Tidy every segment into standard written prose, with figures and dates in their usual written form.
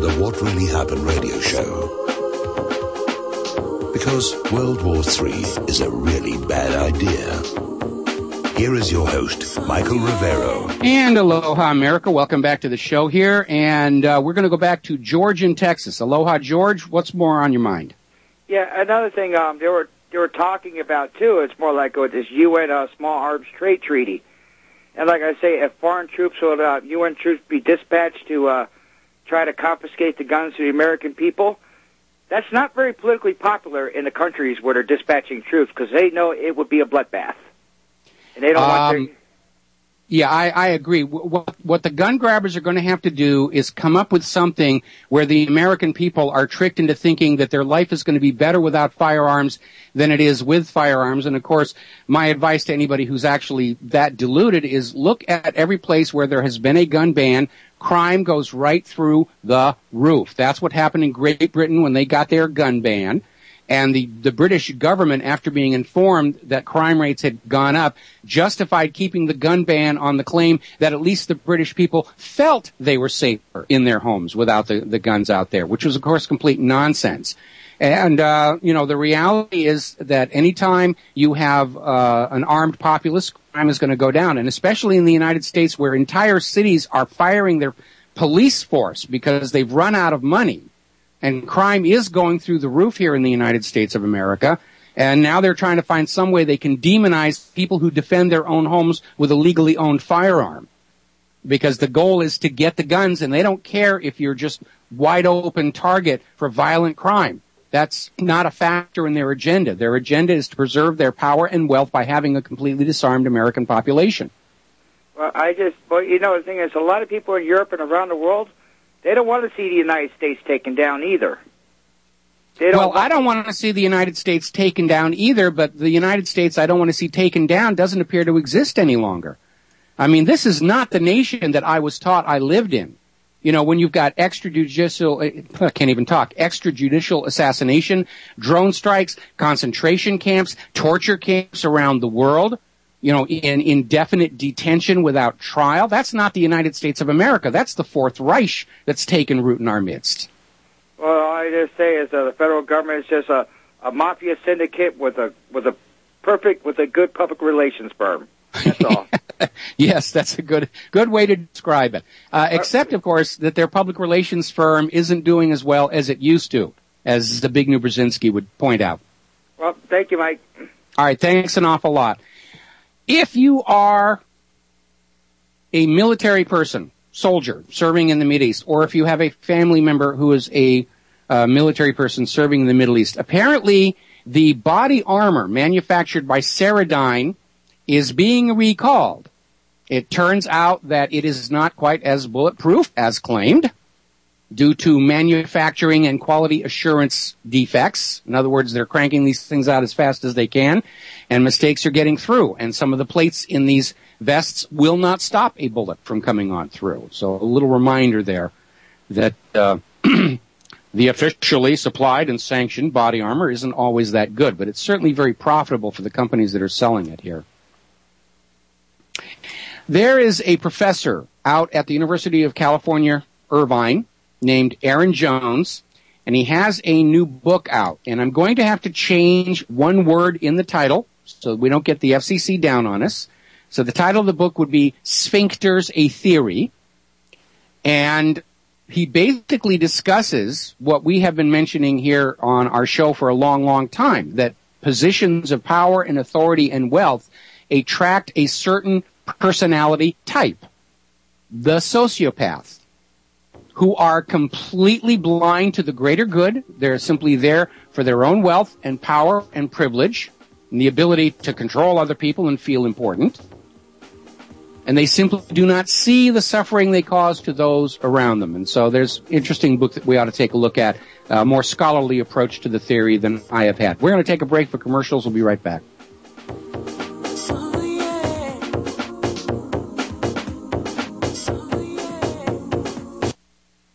the What Really Happened radio show. Because World War III is a really bad idea. Here is your host, Michael Rivero. And aloha, America. Welcome back to the show here. And we're going to go back to George in Texas. Aloha, George. What's more on your mind? Yeah, another thing they were talking about, too, it's more like with this UN Small Arms Trade Treaty. And like I say, if foreign troops would, UN troops be dispatched to try to confiscate the guns to the American people, that's not very politically popular in the countries where they're dispatching troops because they know it would be a bloodbath. And they don't want their... Yeah, I agree. What the gun grabbers are going to have to do is come up with something where the American people are tricked into thinking that their life is going to be better without firearms than it is with firearms. And of course, my advice to anybody who's actually that deluded is look at every place where there has been a gun ban. Crime goes right through the roof. That's what happened in Great Britain when they got their gun ban. And the British government, after being informed that crime rates had gone up, justified keeping the gun ban on the claim that at least the British people felt they were safer in their homes without the guns out there, which was, of course, complete nonsense. And, the reality is that anytime you have an armed populace, crime is going to go down. And especially in the United States where entire cities are firing their police force because they've run out of money. And crime is going through the roof here in the United States of America. And now they're trying to find some way they can demonize people who defend their own homes with a legally owned firearm. Because the goal is to get the guns, and they don't care if you're just wide open target for violent crime. That's not a factor in their agenda. Their agenda is to preserve their power and wealth by having a completely disarmed American population. Well, the thing is, a lot of people in Europe and around the world, they don't want to see the United States taken down either. I don't want to see the United States taken down either, but the United States I don't want to see taken down doesn't appear to exist any longer. I mean, this is not the nation that I was taught I lived in. You know, when you've got extrajudicial assassination, drone strikes, concentration camps, torture camps around the world, in indefinite detention without trial. That's not the United States of America. That's the Fourth Reich that's taken root in our midst. Well, all I just say is the federal government is just a mafia syndicate with a good public relations firm. That's all. Yes, that's a good way to describe it. Except, of course, that their public relations firm isn't doing as well as it used to, as the Zbigniew Brzezinski would point out. Well, thank you, Mike. All right, thanks an awful lot. If you are a military person, soldier, serving in the Mideast, or if you have a family member who is a military person serving in the Middle East, apparently the body armor manufactured by Ceradyne is being recalled. It turns out that it is not quite as bulletproof as claimed due to manufacturing and quality assurance defects. In other words, they're cranking these things out as fast as they can, and mistakes are getting through. And some of the plates in these vests will not stop a bullet from coming on through. So a little reminder there that the officially supplied and sanctioned body armor isn't always that good, but it's certainly very profitable for the companies that are selling it here. There is a professor out at the University of California, Irvine, named Aaron Jones, and he has a new book out. And I'm going to have to change one word in the title so we don't get the FCC down on us. So the title of the book would be Sphincters, a Theory. And he basically discusses what we have been mentioning here on our show for a long, long time, that positions of power and authority and wealth attract a certain personality type, the sociopath, who are completely blind to the greater good. They're simply there for their own wealth and power and privilege and the ability to control other people and feel important. And they simply do not see the suffering they cause to those around them. And so there's an interesting book that we ought to take a look at, a more scholarly approach to the theory than I have had. We're going to take a break for commercials. We'll be right back.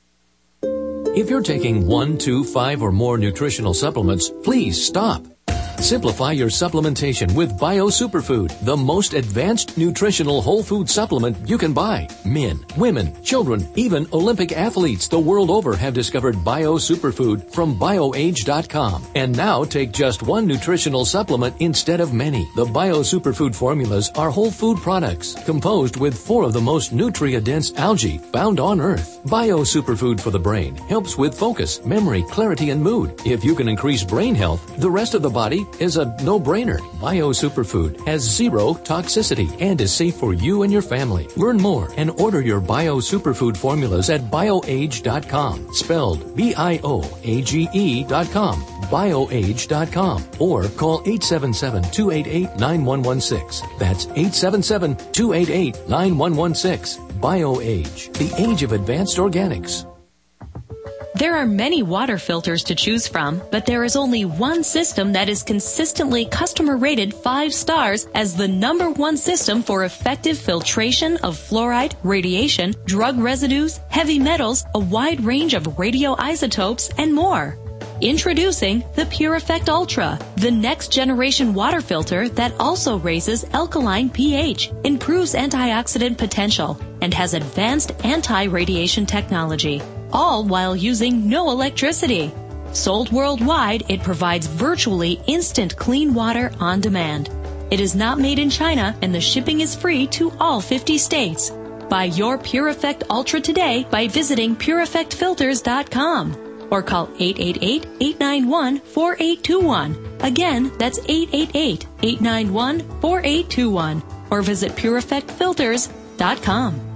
If you're taking 1, 2, 5, or more nutritional supplements, please stop. Simplify your supplementation with Bio Superfood, the most advanced nutritional whole food supplement you can buy. Men, women, children, even Olympic athletes the world over have discovered Bio Superfood from BioAge.com. And now take just one nutritional supplement instead of many. The Bio Superfood formulas are whole food products composed with 4 of the most nutrient-dense algae found on Earth. Bio Superfood for the brain helps with focus, memory, clarity, and mood. If you can increase brain health, the rest of the body is a no-brainer. Bio Superfood has 0 toxicity and is safe for you and your family. Learn more and order your Bio Superfood formulas at BioAge.com, spelled BIOAGE.com, BioAge.com, or call 877-288-9116. That's 877-288-9116. BioAge, the age of advanced organics. There are many water filters to choose from, but there is only one system that is consistently customer rated 5 stars as the #1 system for effective filtration of fluoride, radiation, drug residues, heavy metals, a wide range of radioisotopes, and more. Introducing the Pure Effect Ultra, the next generation water filter that also raises alkaline pH, improves antioxidant potential, and has advanced anti-radiation technology, all while using no electricity. Sold worldwide, it provides virtually instant clean water on demand. It is not made in China, and the shipping is free to all 50 states. Buy your Pure Effect Ultra today by visiting PureEffectFilters.com. or call 888-891-4821. Again, that's 888-891-4821. Or visit PureEffectFilters.com.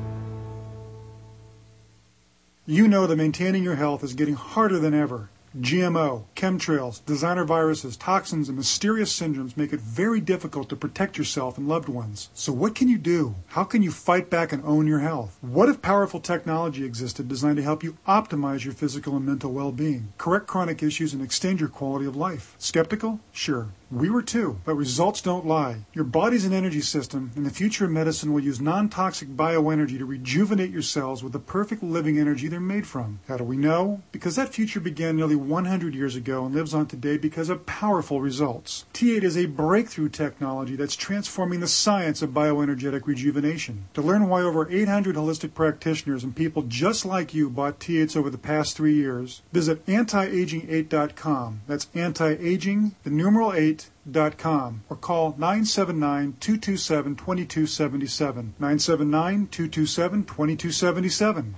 You know that maintaining your health is getting harder than ever. GMO, chemtrails, designer viruses, toxins, and mysterious syndromes make it very difficult to protect yourself and loved ones. So what can you do? How can you fight back and own your health? What if powerful technology existed designed to help you optimize your physical and mental well-being, correct chronic issues, and extend your quality of life? Skeptical? Sure. We were too, but results don't lie. Your body's an energy system, and the future of medicine will use non-toxic bioenergy to rejuvenate your cells with the perfect living energy they're made from. How do we know? Because that future began nearly 100 years ago and lives on today because of powerful results. T8 is a breakthrough technology that's transforming the science of bioenergetic rejuvenation. To learn why over 800 holistic practitioners and people just like you bought T8s over the past 3 years, visit antiaging8.com. That's anti-aging, the numeral 8.com, or call 979-227-2277. 979-227-2277.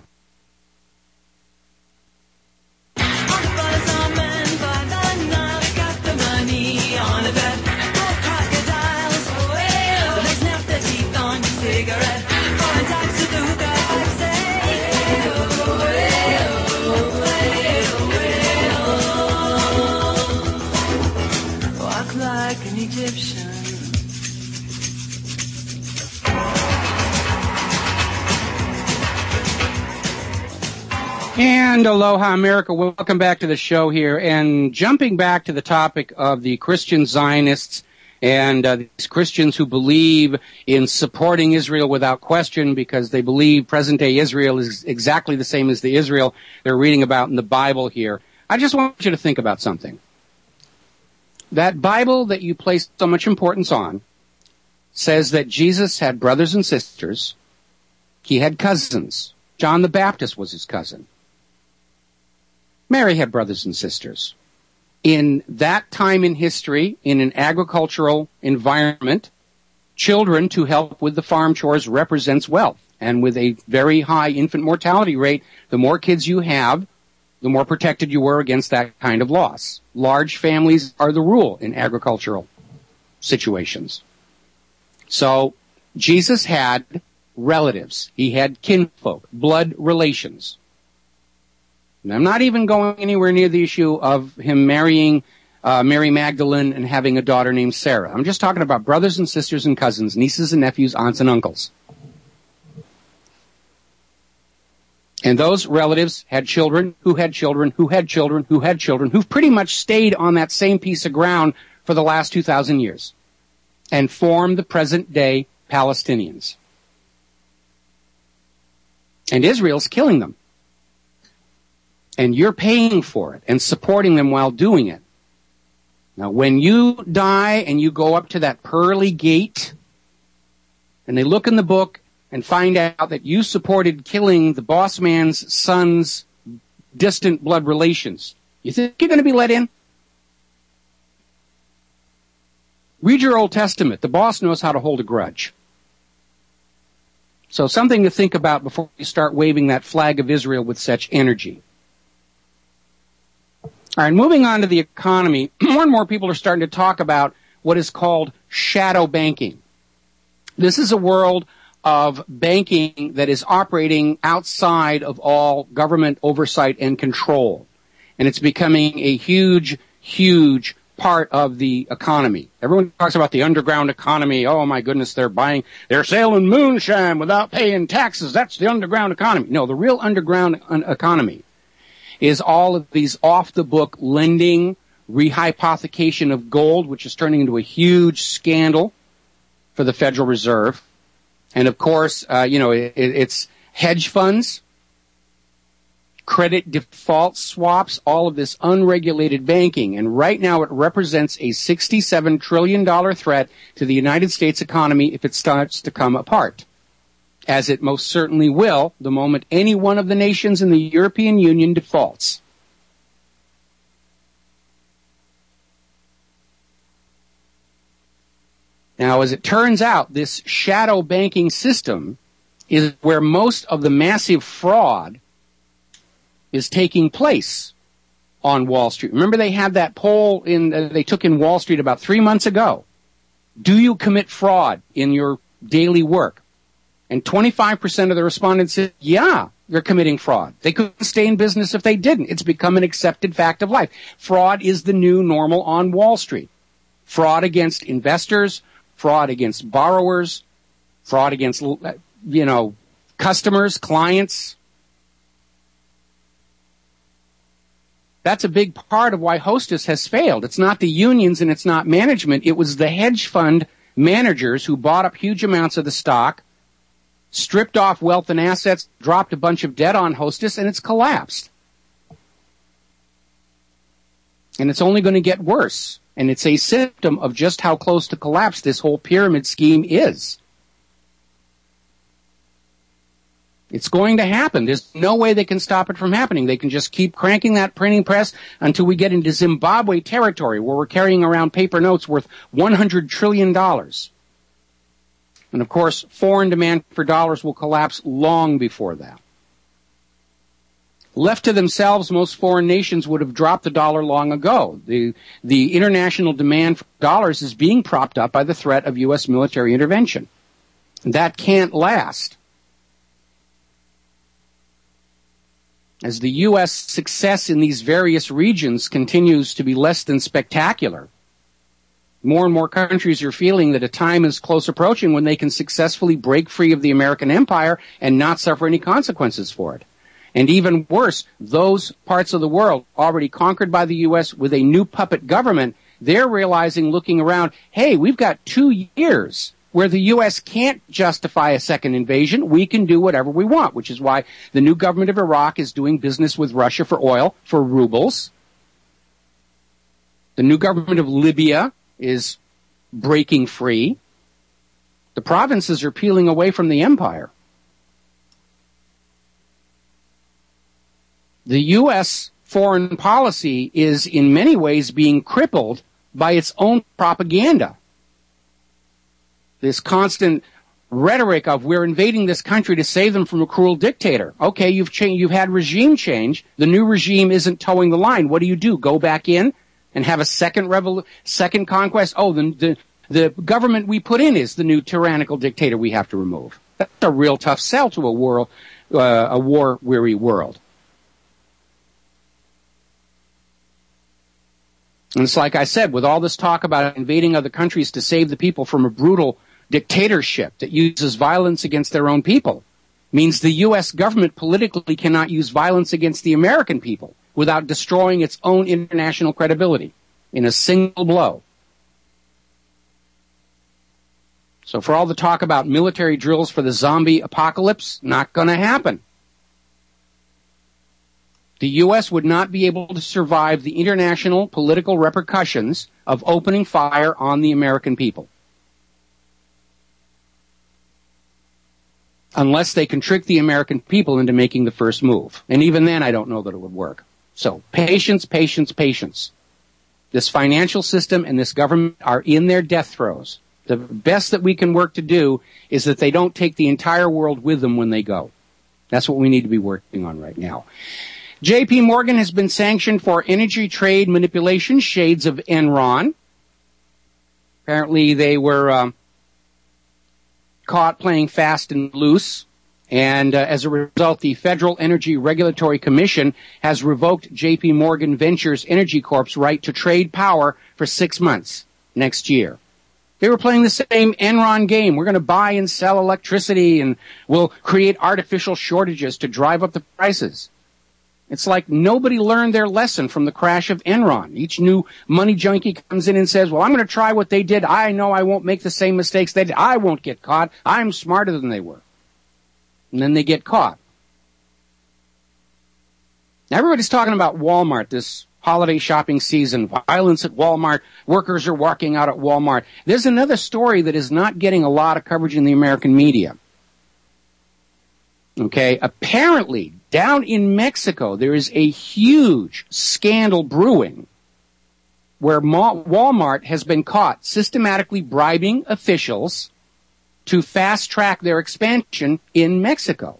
And aloha, America. Welcome back to the show here. And jumping back to the topic of the Christian Zionists and these Christians who believe in supporting Israel without question because they believe present-day Israel is exactly the same as the Israel they're reading about in the Bible here. I just want you to think about something. That Bible that you place so much importance on says that Jesus had brothers and sisters. He had cousins. John the Baptist was his cousin. Mary had brothers and sisters. In that time in history, in an agricultural environment, children to help with the farm chores represents wealth. And with a very high infant mortality rate, the more kids you have, the more protected you were against that kind of loss. Large families are the rule in agricultural situations. So Jesus had relatives. He had kinfolk, blood relations. And I'm not even going anywhere near the issue of him marrying Mary Magdalene and having a daughter named Sarah. I'm just talking about brothers and sisters and cousins, nieces and nephews, aunts and uncles. And those relatives had children who had children who had children who had children who've pretty much stayed on that same piece of ground for the last 2,000 years and formed the present-day Palestinians. And Israel's killing them. And you're paying for it and supporting them while doing it. Now, when you die and you go up to that pearly gate, and they look in the book and find out that you supported killing the boss man's son's distant blood relations, you think you're going to be let in? Read your Old Testament. The boss knows how to hold a grudge. So something to think about before you start waving that flag of Israel with such energy. All right, moving on to the economy, more and more people are starting to talk about what is called shadow banking. This is a world of banking that is operating outside of all government oversight and control. And it's becoming a huge, huge part of the economy. Everyone talks about the underground economy. Oh my goodness, they're selling moonshine without paying taxes. That's the underground economy. No, the real underground economy is all of these off-the-book lending, rehypothecation of gold, which is turning into a huge scandal for the Federal Reserve. And of course, it's hedge funds, credit default swaps, all of this unregulated banking. And right now it represents a $67 trillion threat to the United States economy if it starts to come apart, as it most certainly will the moment any one of the nations in the European Union defaults. Now, as it turns out, this shadow banking system is where most of the massive fraud is taking place on Wall Street. Remember they had that poll they took in Wall Street about 3 months ago. Do you commit fraud in your daily work? And 25% of the respondents said, yeah, they're committing fraud. They couldn't stay in business if they didn't. It's become an accepted fact of life. Fraud is the new normal on Wall Street. Fraud against investors, fraud against borrowers, fraud against, customers, clients. That's a big part of why Hostess has failed. It's not the unions and it's not management. It was the hedge fund managers who bought up huge amounts of the stock, stripped off wealth and assets, dropped a bunch of debt on Hostess, and it's collapsed. And it's only going to get worse. And it's a symptom of just how close to collapse this whole pyramid scheme is. It's going to happen. There's no way they can stop it from happening. They can just keep cranking that printing press until we get into Zimbabwe territory where we're carrying around paper notes worth $100 trillion. And of course, foreign demand for dollars will collapse long before that. Left to themselves, most foreign nations would have dropped the dollar long ago. The international demand for dollars is being propped up by the threat of U.S. military intervention. That can't last. As the U.S. success in these various regions continues to be less than spectacular, more and more countries are feeling that a time is close approaching when they can successfully break free of the American empire and not suffer any consequences for it. And even worse, those parts of the world already conquered by the U.S. with a new puppet government, they're realizing, looking around, hey, we've got 2 years where the U.S. can't justify a second invasion. We can do whatever we want, which is why the new government of Iraq is doing business with Russia for oil, for rubles. The new government of Libya is breaking free. The provinces are peeling away from the empire. The U.S. foreign policy is in many ways being crippled by its own propaganda. This constant rhetoric of we're invading this country to save them from a cruel dictator. Okay, you've had regime change. The new regime isn't towing the line. What do? Go back in and have a second conquest? Oh, the government we put in is the new tyrannical dictator we have to remove. That's a real tough sell to a war-weary world. And it's like I said, with all this talk about invading other countries to save the people from a brutal dictatorship that uses violence against their own people, means the U.S. government politically cannot use violence against the American people without destroying its own international credibility in a single blow. So for all the talk about military drills for the zombie apocalypse, not going to happen. The U.S. would not be able to survive the international political repercussions of opening fire on the American people. Unless they can trick the American people into making the first move. And even then, I don't know that it would work. So, patience, patience, patience. This financial system and this government are in their death throes. The best that we can work to do is that they don't take the entire world with them when they go. That's what we need to be working on right now. J.P. Morgan has been sanctioned for energy trade manipulation, shades of Enron. Apparently they were caught playing fast and loose. And as a result, the Federal Energy Regulatory Commission has revoked J.P. Morgan Ventures Energy Corp's right to trade power for 6 months next year. They were playing the same Enron game. We're going to buy and sell electricity and we'll create artificial shortages to drive up the prices. It's like nobody learned their lesson from the crash of Enron. Each new money junkie comes in and says, well, I'm going to try what they did. I know I won't make the same mistakes they did. I won't get caught. I'm smarter than they were. And then they get caught. Now, everybody's talking about Walmart this holiday shopping season, violence at Walmart, workers are walking out at Walmart. There's another story that is not getting a lot of coverage in the American media. Okay, apparently, down in Mexico, there is a huge scandal brewing where Walmart has been caught systematically bribing officials to fast-track their expansion in Mexico.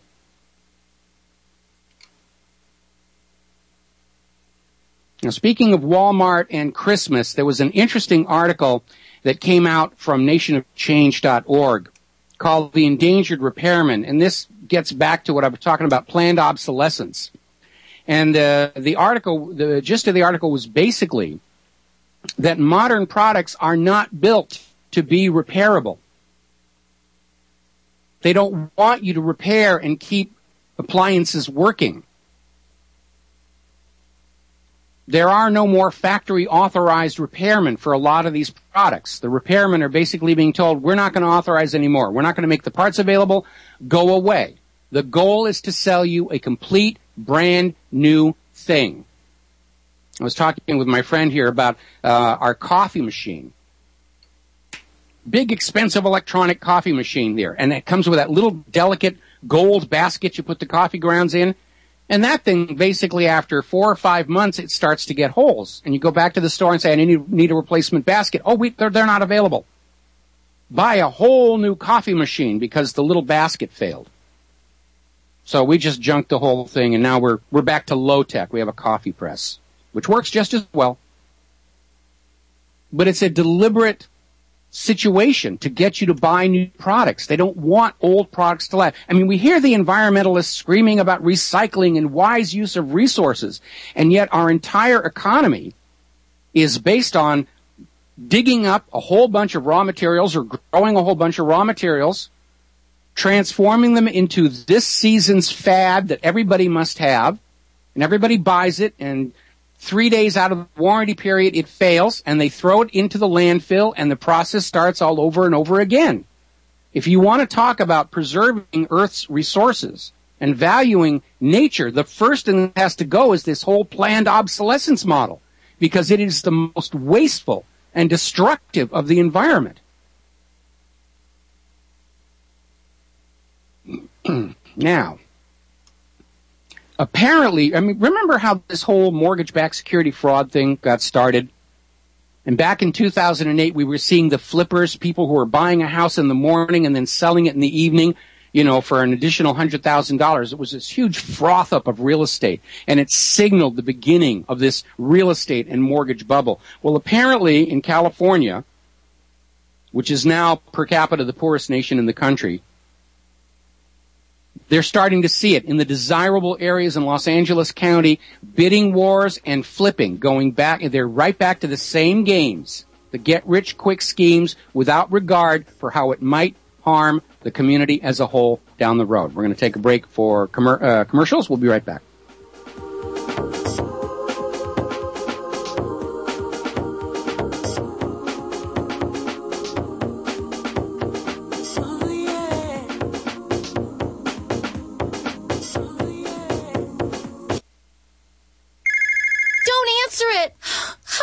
Now, speaking of Walmart and Christmas, there was an interesting article that came out from nationofchange.org called The Endangered Repairman, and this gets back to what I was talking about, planned obsolescence. And the gist of the article was basically that modern products are not built to be repairable. They don't want you to repair and keep appliances working. There are no more factory authorized repairmen for a lot of these products. The repairmen are basically being told, we're not going to authorize anymore. We're not going to make the parts available. Go away. The goal is to sell you a complete, brand new thing. I was talking with my friend here about our coffee machine. Big, expensive electronic coffee machine there. And it comes with that little delicate gold basket you put the coffee grounds in. And that thing, basically, after 4 or 5 months, it starts to get holes. And you go back to the store and say, I need a replacement basket. Oh, they're not available. Buy a whole new coffee machine because the little basket failed. So we just junked the whole thing, and now we're back to low tech. We have a coffee press, which works just as well. But it's a deliberate situation to get you to buy new products. They don't want old products to last. I mean, we hear the environmentalists screaming about recycling and wise use of resources, and yet our entire economy is based on digging up a whole bunch of raw materials or growing a whole bunch of raw materials, transforming them into this season's fad that everybody must have, and everybody buys it, and 3 days out of the warranty period, it fails, and they throw it into the landfill, and the process starts all over and over again. If you want to talk about preserving Earth's resources and valuing nature, the first thing that has to go is this whole planned obsolescence model, because it is the most wasteful and destructive of the environment. Now, apparently, I mean, remember how this whole mortgage-backed security fraud thing got started? And back in 2008, we were seeing the flippers, people who were buying a house in the morning and then selling it in the evening, you know, for an additional $100,000. It was this huge froth up of real estate, and it signaled the beginning of this real estate and mortgage bubble. Well, apparently in California, which is now per capita the poorest nation in the country, they're starting to see it in the desirable areas in Los Angeles County, bidding wars and flipping going back. They're right back to the same games, the get-rich-quick schemes without regard for how it might harm the community as a whole down the road. We're going to take a break for commercials. We'll be right back.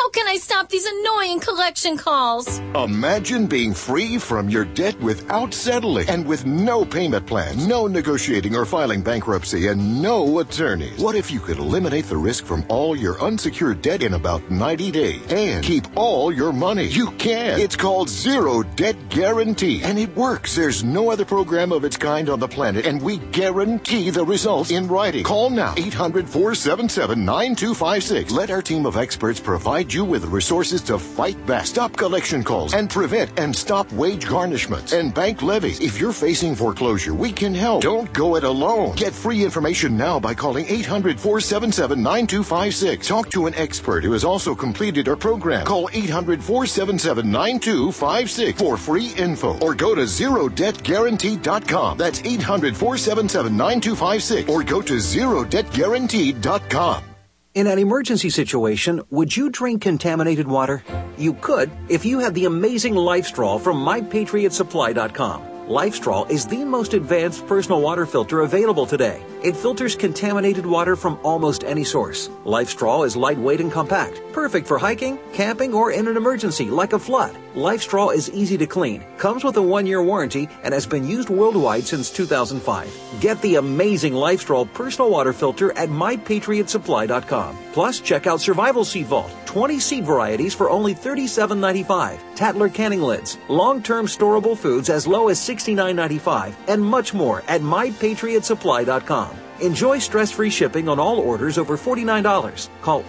How can I stop these annoying collection calls? Imagine being free from your debt without settling and with no payment plan, no negotiating or filing bankruptcy, and no attorneys. What if you could eliminate the risk from all your unsecured debt in about 90 days and keep all your money? You can. It's called Zero Debt Guarantee, and it works. There's no other program of its kind on the planet, and we guarantee the results in writing. Call now, 800-477-9256. Let our team of experts provide you with the resources to fight back, stop collection calls, and prevent and stop wage garnishments and bank levies. If you're facing foreclosure, we can help. Don't go it alone. Get free information now by calling 800-477-9256. Talk to an expert who has also completed our program. Call 800-477-9256 for free info, or go to ZeroDebtGuarantee.com. That's 800-477-9256, or go to ZeroDebtGuarantee.com. In an emergency situation, would you drink contaminated water? You could if you had the amazing LifeStraw from MyPatriotSupply.com. LifeStraw is the most advanced personal water filter available today. It filters contaminated water from almost any source. LifeStraw is lightweight and compact, perfect for hiking, camping, or in an emergency like a flood. LifeStraw is easy to clean, comes with a 1-year warranty, and has been used worldwide since 2005. Get the amazing LifeStraw personal water filter at MyPatriotSupply.com. Plus, check out Survival Seed Vault, 20 seed varieties for only $37.95, Tatler canning lids, long-term storable foods as low as $69.95, and much more at MyPatriotSupply.com. Enjoy stress-free shipping on all orders over $49. Call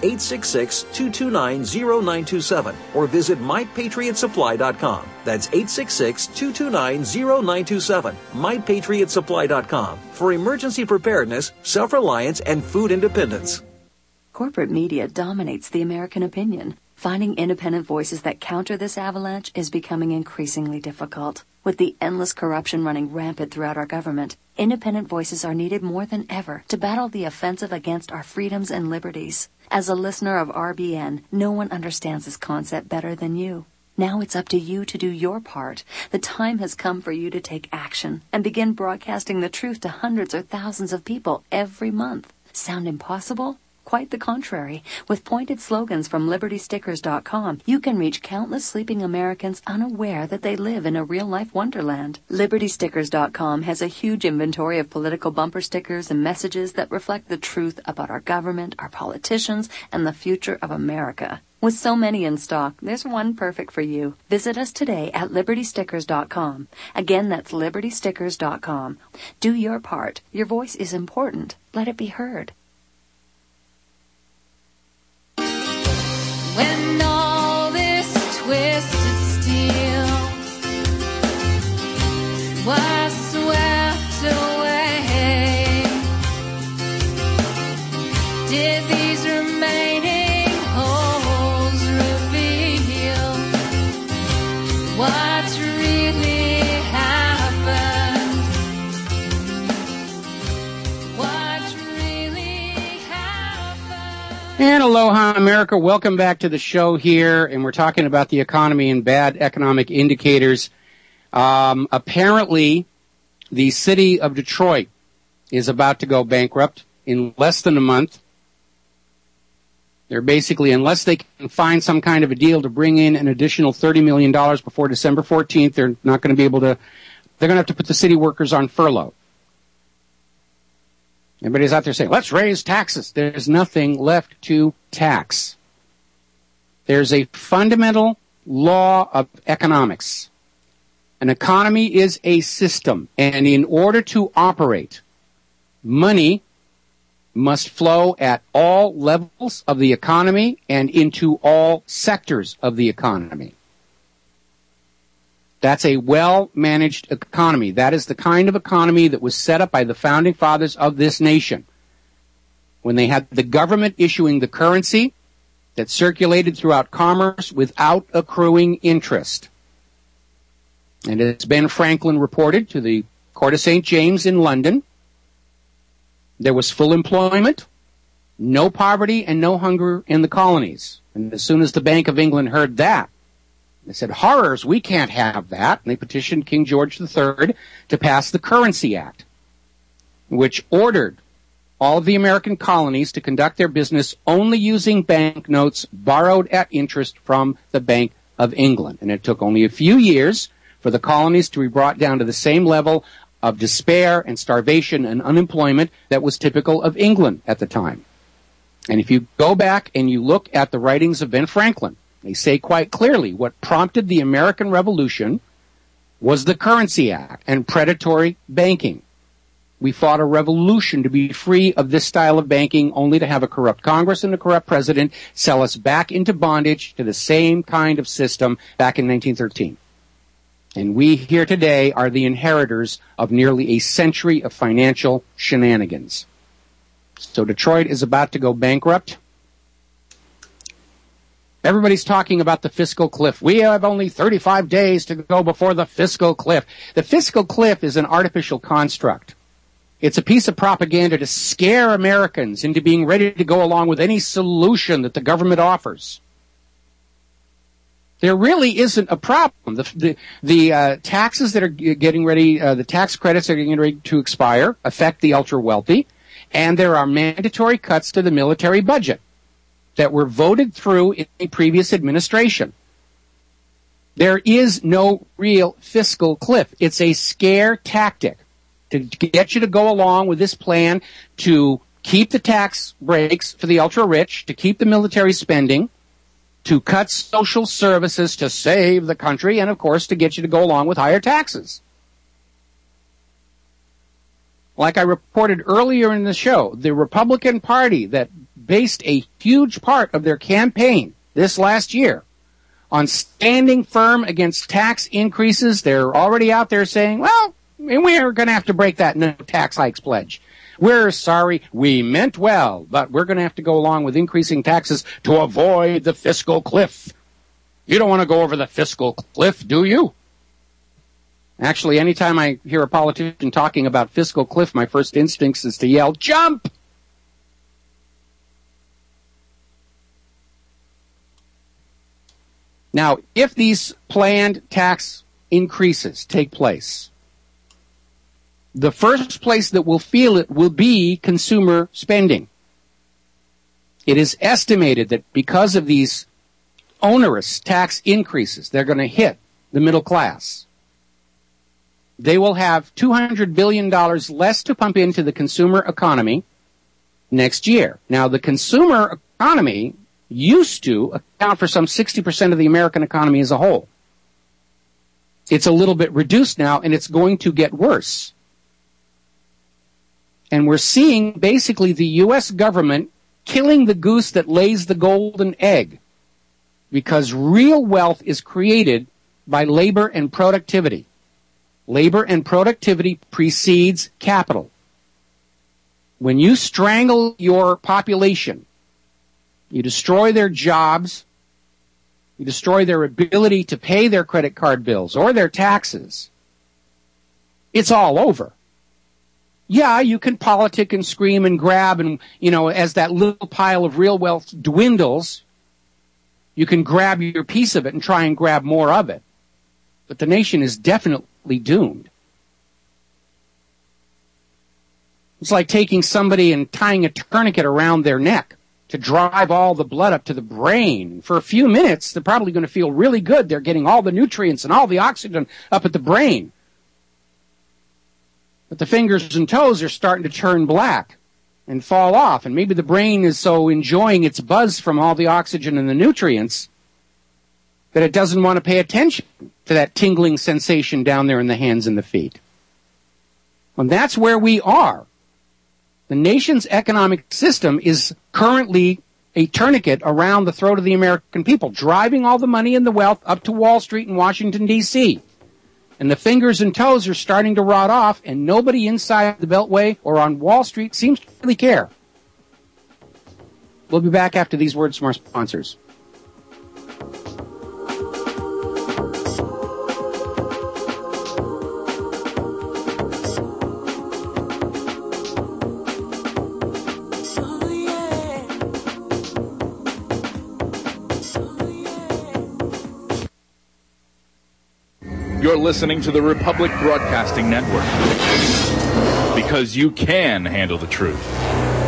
866-229-0927 or visit MyPatriotSupply.com. That's 866-229-0927. MyPatriotSupply.com for emergency preparedness, self-reliance, and food independence. Corporate media dominates the American opinion. Finding independent voices that counter this avalanche is becoming increasingly difficult. With the endless corruption running rampant throughout our government, independent voices are needed more than ever to battle the offensive against our freedoms and liberties. As a listener of RBN, no one understands this concept better than you. Now it's up to you to do your part. The time has come for you to take action and begin broadcasting the truth to hundreds or thousands of people every month. Sound impossible? Quite the contrary. With pointed slogans from LibertyStickers.com, you can reach countless sleeping Americans unaware that they live in a real-life wonderland. LibertyStickers.com has a huge inventory of political bumper stickers and messages that reflect the truth about our government, our politicians, and the future of America. With so many in stock, there's one perfect for you. Visit us today at LibertyStickers.com. Again, that's LibertyStickers.com. Do your part. Your voice is important. Let it be heard. When all this twisted steel was swept away, did these remaining holes reveal what really happened? What really happened? And aloha, America. Welcome back to the show here, and we're talking about the economy and bad economic indicators. Apparently, the city of Detroit is about to go bankrupt in less than a month. They're basically, unless they can find some kind of a deal to bring in an additional $30 million before December 14th, they're not going to be able to, they're going to have to put the city workers on furlough. Everybody's out there saying, let's raise taxes. There's nothing left to tax. There's a fundamental law of economics. An economy is a system, and in order to operate, money must flow at all levels of the economy and into all sectors of the economy. That's a well-managed economy. That is the kind of economy that was set up by the founding fathers of this nation. When they had the government issuing the currency that circulated throughout commerce without accruing interest. And as Ben Franklin reported to the Court of St. James in London, there was full employment, no poverty, and no hunger in the colonies. And as soon as the Bank of England heard that, they said, horrors, we can't have that. And they petitioned King George III to pass the Currency Act, which ordered all of the American colonies to conduct their business only using banknotes borrowed at interest from the Bank of England. And it took only a few years for the colonies to be brought down to the same level of despair and starvation and unemployment that was typical of England at the time. And if you go back and you look at the writings of Ben Franklin, they say quite clearly what prompted the American Revolution was the Currency Act and predatory banking. We fought a revolution to be free of this style of banking, only to have a corrupt Congress and a corrupt president sell us back into bondage to the same kind of system back in 1913. And we here today are the inheritors of nearly a century of financial shenanigans. So Detroit is about to go bankrupt. Everybody's talking about the fiscal cliff. We have only 35 days to go before the fiscal cliff. The fiscal cliff is an artificial construct. It's a piece of propaganda to scare Americans into being ready to go along with any solution that the government offers. There really isn't a problem. The taxes that are getting ready, the tax credits that are getting ready to expire affect the ultra wealthy, and there are mandatory cuts to the military budget that were voted through in a previous administration. There is no real fiscal cliff. It's a scare tactic to get you to go along with this plan to keep the tax breaks for the ultra-rich, to keep the military spending, to cut social services to save the country, and, of course, to get you to go along with higher taxes. Like I reported earlier in the show, the Republican Party that based a huge part of their campaign this last year on standing firm against tax increases, they're already out there saying, well, we're going to have to break that no tax hikes pledge. We're sorry, we meant well, but we're going to have to go along with increasing taxes to avoid the fiscal cliff. You don't want to go over the fiscal cliff, do you? Actually, anytime I hear a politician talking about fiscal cliff, my first instinct is to yell, jump! Now, if these planned tax increases take place, the first place that will feel it will be consumer spending. It is estimated that because of these onerous tax increases, they're going to hit the middle class. They will have $200 billion less to pump into the consumer economy next year. Now, the consumer economy used to account for some 60% of the American economy as a whole. It's a little bit reduced now, and it's going to get worse. And we're seeing basically the U.S. government killing the goose that lays the golden egg, because real wealth is created by labor and productivity. Labor and productivity precedes capital. When you strangle your population, you destroy their jobs, you destroy their ability to pay their credit card bills or their taxes, it's all over. Yeah, you can politic and scream and grab and, as that little pile of real wealth dwindles, you can grab your piece of it and try and grab more of it. But the nation is definitely doomed. It's like taking somebody and tying a tourniquet around their neck to drive all the blood up to the brain. For a few minutes, they're probably going to feel really good. They're getting all the nutrients and all the oxygen up at the brain. But the fingers and toes are starting to turn black and fall off. And maybe the brain is so enjoying its buzz from all the oxygen and the nutrients that it doesn't want to pay attention to that tingling sensation down there in the hands and the feet. And that's where we are. The nation's economic system is currently a tourniquet around the throat of the American people, driving all the money and the wealth up to Wall Street in Washington, D.C. And the fingers and toes are starting to rot off, and nobody inside the Beltway or on Wall Street seems to really care. We'll be back after these words from our sponsors. You're listening to the Republic Broadcasting Network, because you can handle the truth.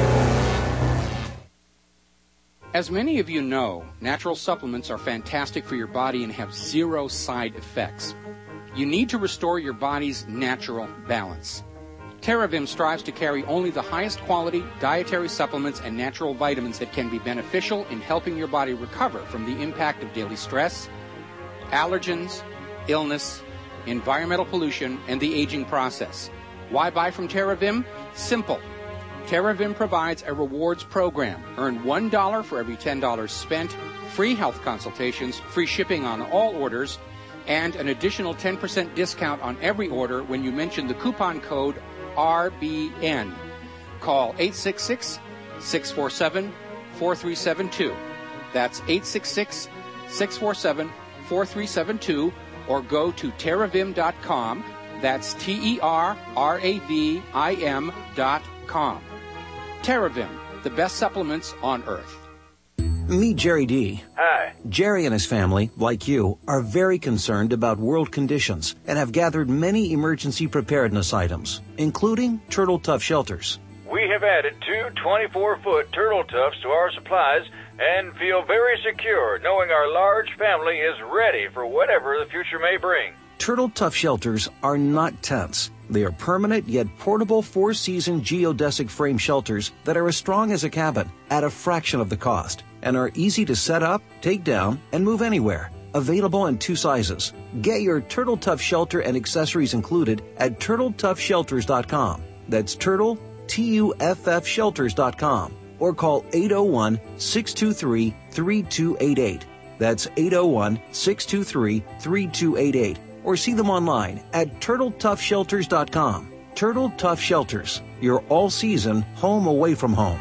As many of you know, natural supplements are fantastic for your body and have zero side effects. You need to restore your body's natural balance. TerraVim strives to carry only the highest quality dietary supplements and natural vitamins that can be beneficial in helping your body recover from the impact of daily stress, allergens, illness, environmental pollution, and the aging process. Why buy from TerraVim? Simple. TerraVim provides a rewards program. Earn $1 for every $10 spent, free health consultations, free shipping on all orders, and an additional 10% discount on every order when you mention the coupon code RBN. Call 866-647-4372. That's 866-647-4372, or go to TerraVim.com. That's TerraVim.com. TerraVim, the best supplements on earth. Meet Jerry D. Hi. Jerry and his family, like you, are very concerned about world conditions and have gathered many emergency preparedness items, including Turtle Tough shelters. We have added 2 24-foot Turtle Toughs to our supplies and feel very secure knowing our large family is ready for whatever the future may bring. Turtle Tough shelters are not tents. They are permanent yet portable 4-season geodesic frame shelters that are as strong as a cabin at a fraction of the cost and are easy to set up, take down, and move anywhere. Available in 2 sizes. Get your Turtle Tough shelter and accessories included at TurtleToughShelters.com. That's Turtle, Tuff Shelters.com. Or call 801-623-3288. That's 801-623-3288. Or see them online at TurtleToughShelters.com. Turtle Tough Shelters, your all-season home away from home.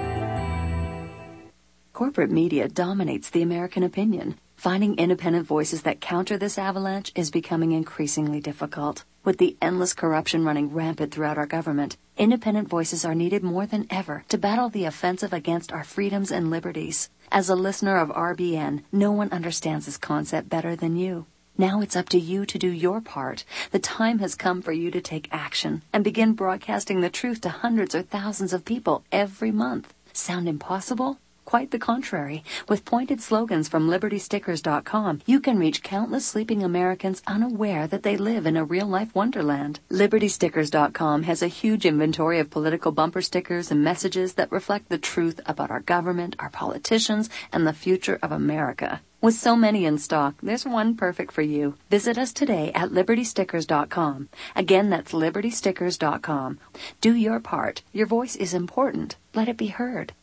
Corporate media dominates the American opinion. Finding independent voices that counter this avalanche is becoming increasingly difficult. With the endless corruption running rampant throughout our government, independent voices are needed more than ever to battle the offensive against our freedoms and liberties. As a listener of RBN, no one understands this concept better than you. Now it's up to you to do your part. The time has come for you to take action and begin broadcasting the truth to hundreds or thousands of people every month. Sound impossible? Quite the contrary. With pointed slogans from LibertyStickers.com, you can reach countless sleeping Americans unaware that they live in a real-life wonderland. LibertyStickers.com has a huge inventory of political bumper stickers and messages that reflect the truth about our government, our politicians, and the future of America. With so many in stock, there's one perfect for you. Visit us today at LibertyStickers.com. Again, that's LibertyStickers.com. Do your part. Your voice is important. Let it be heard.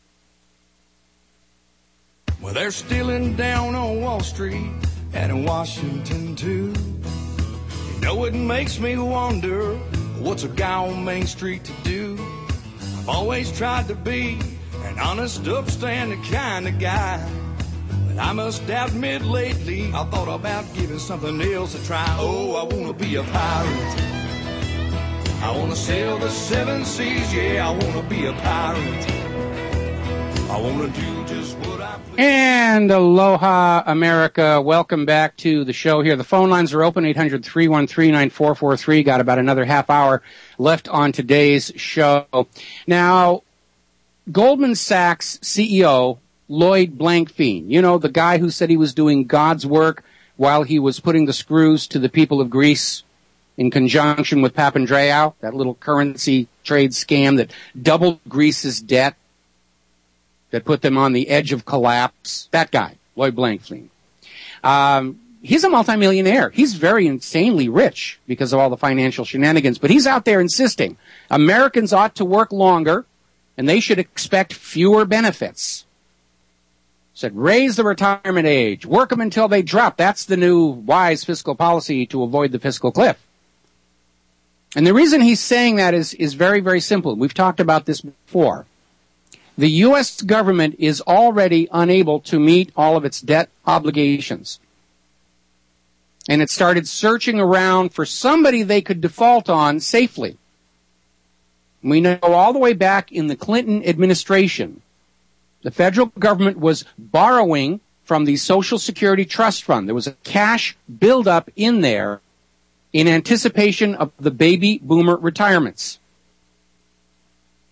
Well, they're stealing down on Wall Street and in Washington, too. You know, it makes me wonder, what's a guy on Main Street to do? I've always tried to be an honest, upstanding kind of guy. But I must admit lately, I thought about giving something else a try. Oh, I want to be a pirate. I want to sail the 7 seas, yeah, I want to be a pirate. I want to do just what I please. And aloha, America. Welcome back to the show here. The phone lines are open, 800-313-9443. Got about another half hour left on today's show. Now, Goldman Sachs CEO Lloyd Blankfein, you know, the guy who said he was doing God's work while he was putting the screws to the people of Greece in conjunction with Papandreou, that little currency trade scam that doubled Greece's debt, that put them on the edge of collapse. That guy, Lloyd Blankfein. He's a multimillionaire. He's very insanely rich because of all the financial shenanigans, but he's out there insisting Americans ought to work longer and they should expect fewer benefits. Said, raise the retirement age, work them until they drop. That's the new wise fiscal policy to avoid the fiscal cliff. And the reason he's saying that is very, very simple. We've talked about this before. The U.S. government is already unable to meet all of its debt obligations. And it started searching around for somebody they could default on safely. We know all the way back in the Clinton administration, the federal government was borrowing from the Social Security Trust Fund. There was a cash buildup in there in anticipation of the baby boomer retirements.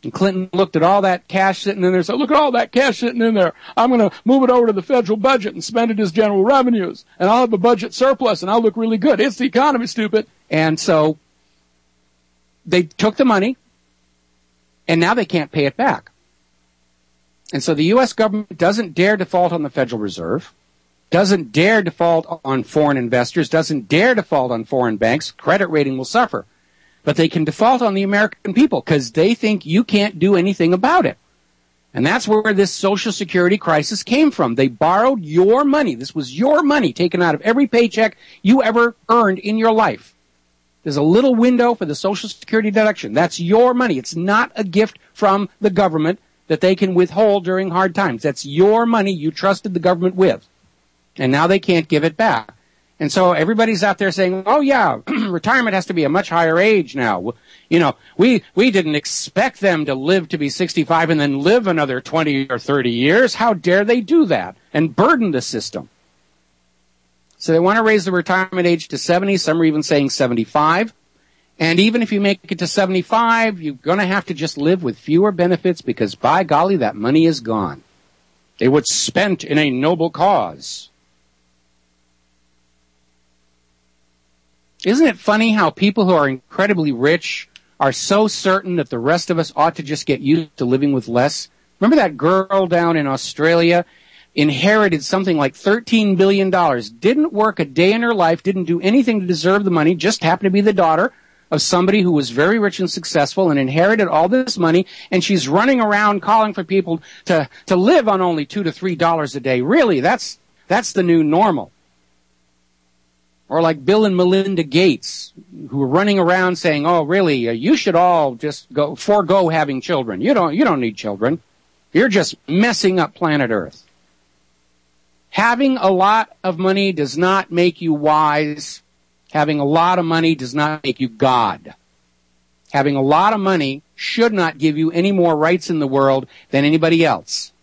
And Clinton looked at all that cash sitting in there and said, look at all that cash sitting in there. I'm going to move it over to the federal budget and spend it as general revenues. And I'll have a budget surplus and I'll look really good. It's the economy, stupid. And so they took the money and now they can't pay it back. And so the U.S. government doesn't dare default on the Federal Reserve, doesn't dare default on foreign investors, doesn't dare default on foreign banks. Credit rating will suffer. But they can default on the American people because they think you can't do anything about it. And that's where this Social Security crisis came from. They borrowed your money. This was your money taken out of every paycheck you ever earned in your life. There's a little window for the Social Security deduction. That's your money. It's not a gift from the government that they can withhold during hard times. That's your money you trusted the government with. And now they can't give it back. And so everybody's out there saying, oh yeah, retirement has to be a much higher age now. You know, we didn't expect them to live to be 65 and then live another 20 or 30 years. How dare they do that and burden the system? So they want to raise the retirement age to 70. Some are even saying 75. And even if you make it to 75, you're going to have to just live with fewer benefits because by golly, that money is gone. It was spent in a noble cause. Isn't it funny how people who are incredibly rich are so certain that the rest of us ought to just get used to living with less? Remember that girl down in Australia inherited something like $13 billion, didn't work a day in her life, didn't do anything to deserve the money, just happened to be the daughter of somebody who was very rich and successful and inherited all this money, and she's running around calling for people to live on only $2 to $3 a day. Really, that's the new normal. Or like Bill and Melinda Gates, who are running around saying, oh, really, you should all just forego having children. You don't need children. You're just messing up planet Earth. Having a lot of money does not make you wise. Having a lot of money does not make you God. Having a lot of money should not give you any more rights in the world than anybody else.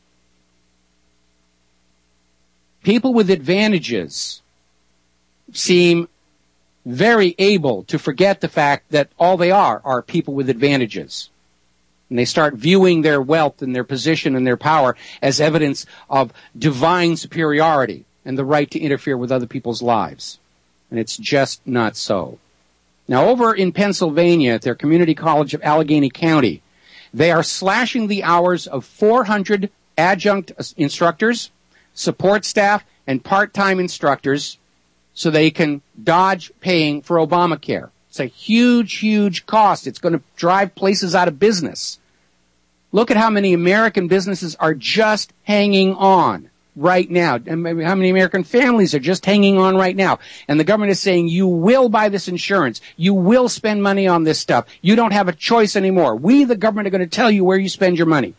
People with advantages seem very able to forget the fact that all they are people with advantages. And they start viewing their wealth and their position and their power as evidence of divine superiority and the right to interfere with other people's lives. And it's just not so. Now, over in Pennsylvania at their community college of Allegheny County, they are slashing the hours of 400 adjunct instructors, support staff, and part-time instructors so they can dodge paying for Obamacare. It's a huge, huge cost. It's going to drive places out of business. Look at how many American businesses are just hanging on right now. And how many American families are just hanging on right now. And the government is saying, you will buy this insurance. You will spend money on this stuff. You don't have a choice anymore. We, the government, are going to tell you where you spend your money.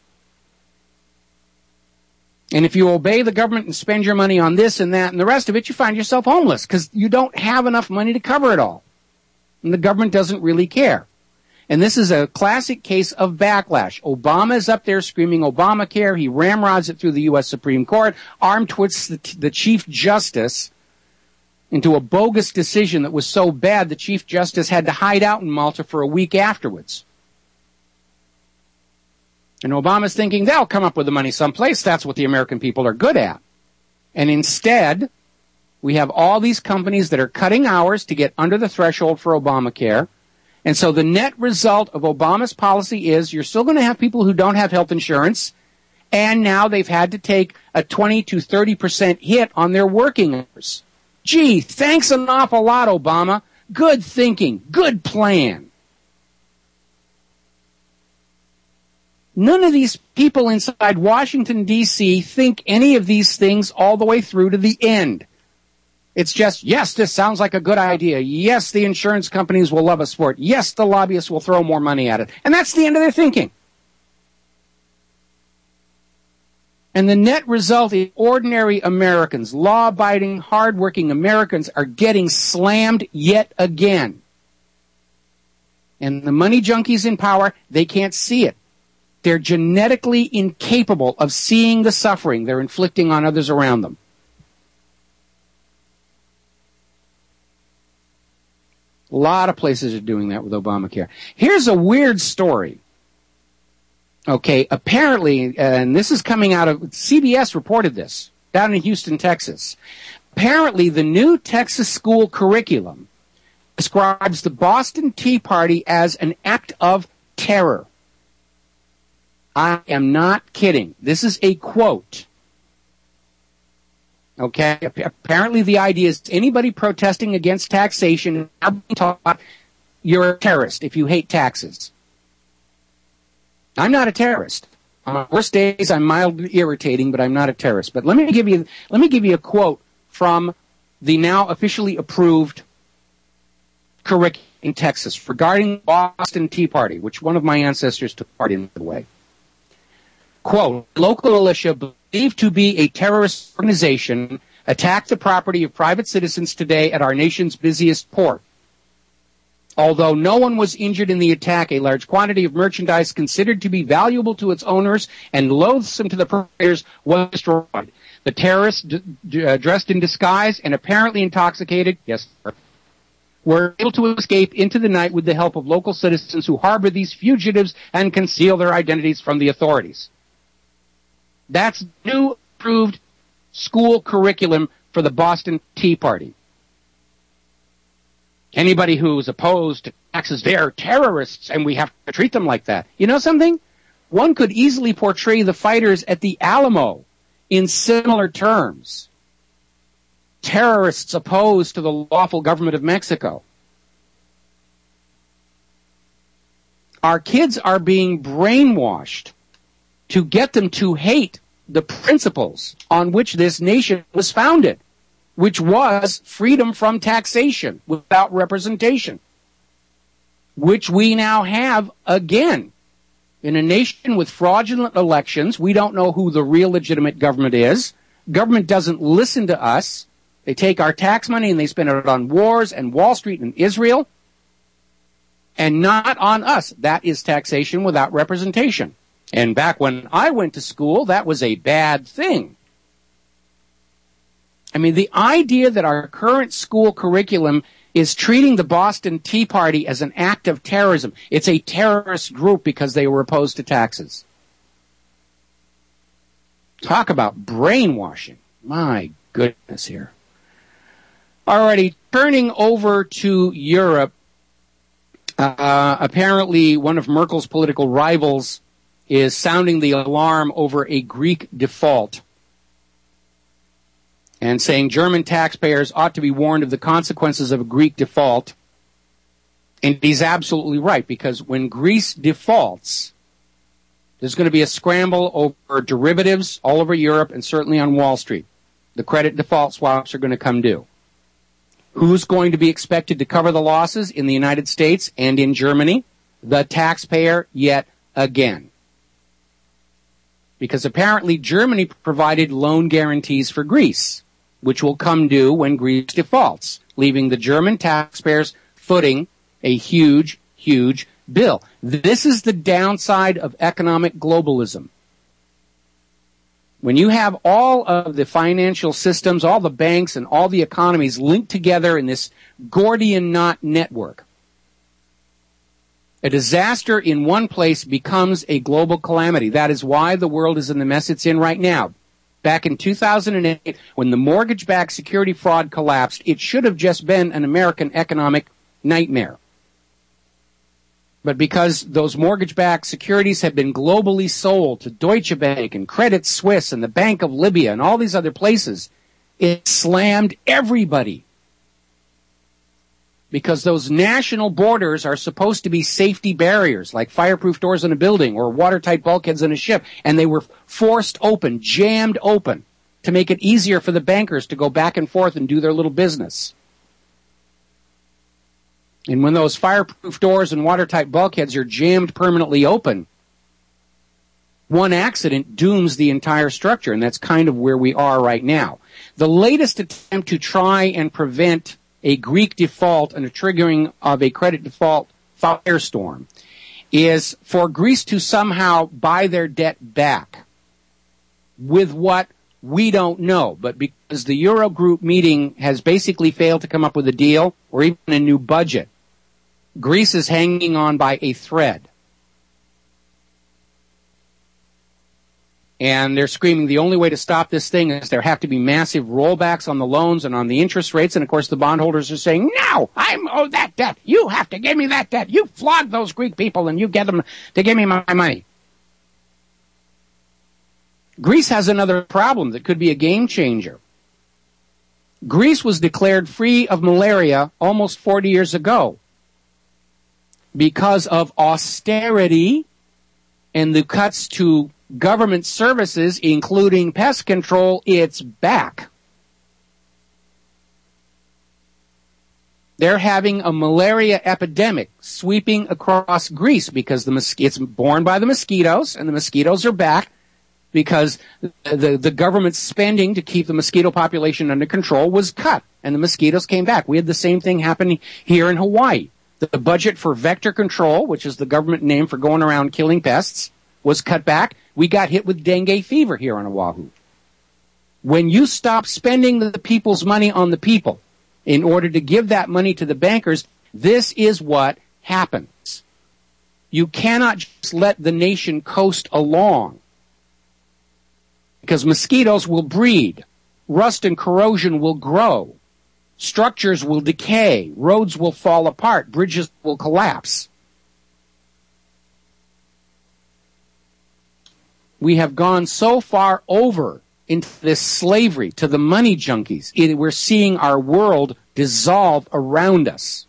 And if you obey the government and spend your money on this and that and the rest of it, you find yourself homeless because you don't have enough money to cover it all. And the government doesn't really care. And this is a classic case of backlash. Obama is up there screaming Obamacare. He ramrods it through the U.S. Supreme Court, arm twists the Chief Justice into a bogus decision that was so bad the Chief Justice had to hide out in Malta for a week afterwards. And Obama's thinking they'll come up with the money someplace. That's what the American people are good at. And instead, we have all these companies that are cutting hours to get under the threshold for Obamacare. And so the net result of Obama's policy is you're still going to have people who don't have health insurance. And now they've had to take a 20 to 30% hit on their working hours. Gee, thanks an awful lot, Obama. Good thinking. Good plan. None of these people inside Washington, D.C. think any of these things all the way through to the end. It's just, yes, this sounds like a good idea. Yes, the insurance companies will love us for it. Yes, the lobbyists will throw more money at it. And that's the end of their thinking. And the net result is ordinary Americans, law-abiding, hard-working Americans are getting slammed yet again. And the money junkies in power, they can't see it. They're genetically incapable of seeing the suffering they're inflicting on others around them. A lot of places are doing that with Obamacare. Here's a weird story. Okay, apparently, and this is coming out of, CBS reported this, down in Houston, Texas. Apparently, the new Texas school curriculum describes the Boston Tea Party as an act of terror. I am not kidding. This is a quote. Okay, apparently the idea is anybody protesting against taxation is now being taught you're a terrorist if you hate taxes. I'm not a terrorist. On my worst days, I'm mildly irritating, but I'm not a terrorist. But let me give you a quote from the now officially approved curriculum in Texas regarding the Boston Tea Party, which one of my ancestors took part in, by the way. Quote, local militia believed to be a terrorist organization attacked the property of private citizens today at our nation's busiest port. Although no one was injured in the attack, a large quantity of merchandise considered to be valuable to its owners and loathsome to the perpetrators was destroyed. The terrorists, dressed in disguise and apparently intoxicated, yes, sir, were able to escape into the night with the help of local citizens who harbor these fugitives and conceal their identities from the authorities. That's new approved school curriculum for the Boston Tea Party. Anybody who's opposed to taxes, they're terrorists, and we have to treat them like that. You know something? One could easily portray the fighters at the Alamo in similar terms. Terrorists opposed to the lawful government of Mexico. Our kids are being brainwashed to get them to hate the principles on which this nation was founded, which was freedom from taxation without representation, which we now have again. In a nation with fraudulent elections, we don't know who the real legitimate government is. Government doesn't listen to us. They take our tax money and they spend it on wars and Wall Street and Israel, and not on us. That is taxation without representation. And back when I went to school, that was a bad thing. I mean, the idea that our current school curriculum is treating the Boston Tea Party as an act of terrorism. It's a terrorist group because they were opposed to taxes. Talk about brainwashing. My goodness here. Alrighty, turning over to Europe, apparently one of Merkel's political rivals is sounding the alarm over a Greek default and saying German taxpayers ought to be warned of the consequences of a Greek default. And he's absolutely right, because when Greece defaults, there's going to be a scramble over derivatives all over Europe and certainly on Wall Street. The credit default swaps are going to come due. Who's going to be expected to cover the losses in the United States and in Germany? The taxpayer yet again. Because apparently Germany provided loan guarantees for Greece, which will come due when Greece defaults, leaving the German taxpayers footing a huge, huge bill. This is the downside of economic globalism. When you have all of the financial systems, all the banks and all the economies linked together in this Gordian knot network, a disaster in one place becomes a global calamity. That is why the world is in the mess it's in right now. Back in 2008, when the mortgage-backed security fraud collapsed, it should have just been an American economic nightmare. But because those mortgage-backed securities have been globally sold to Deutsche Bank and Credit Suisse and the Bank of Libya and all these other places, it slammed everybody. Because those national borders are supposed to be safety barriers, like fireproof doors in a building or watertight bulkheads in a ship, and they were forced open, jammed open, to make it easier for the bankers to go back and forth and do their little business. And when those fireproof doors and watertight bulkheads are jammed permanently open, one accident dooms the entire structure, and that's kind of where we are right now. The latest attempt to try and prevent a Greek default and a triggering of a credit default firestorm is for Greece to somehow buy their debt back with what we don't know. But because the Eurogroup meeting has basically failed to come up with a deal or even a new budget, Greece is hanging on by a thread. And they're screaming the only way to stop this thing is there have to be massive rollbacks on the loans and on the interest rates. And, of course, the bondholders are saying, no, I'm owed that debt. You have to give me that debt. You flog those Greek people and you get them to give me my money. Greece has another problem that could be a game changer. Greece was declared free of malaria almost 40 years ago. Because of austerity and the cuts to government services, including pest control, it's back. They're having a malaria epidemic sweeping across Greece because it's borne by the mosquitoes, and the mosquitoes are back because the government's spending to keep the mosquito population under control was cut, and the mosquitoes came back. We had the same thing happening here in Hawaii. The budget for vector control, which is the government name for going around killing pests, was cut back. We got hit with dengue fever here on Oahu. When you stop spending the people's money on the people in order to give that money to the bankers, this is what happens. You cannot just let the nation coast along because mosquitoes will breed, rust and corrosion will grow, structures will decay, roads will fall apart, bridges will collapse. We have gone so far over into this slavery to the money junkies. We're seeing our world dissolve around us.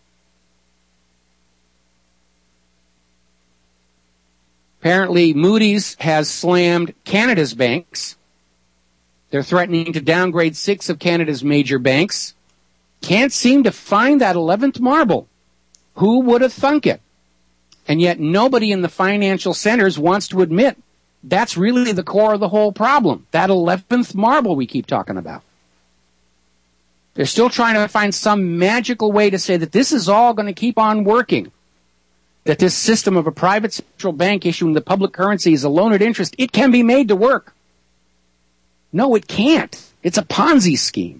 Apparently, Moody's has slammed Canada's banks. They're threatening to downgrade 6 of Canada's major banks. Can't seem to find that 11th marble. Who would have thunk it? And yet nobody in the financial centers wants to admit that's really the core of the whole problem. That 11th marble we keep talking about. They're still trying to find some magical way to say that this is all going to keep on working. That this system of a private central bank issuing the public currency as a loan at interest, it can be made to work. No, it can't. It's a Ponzi scheme.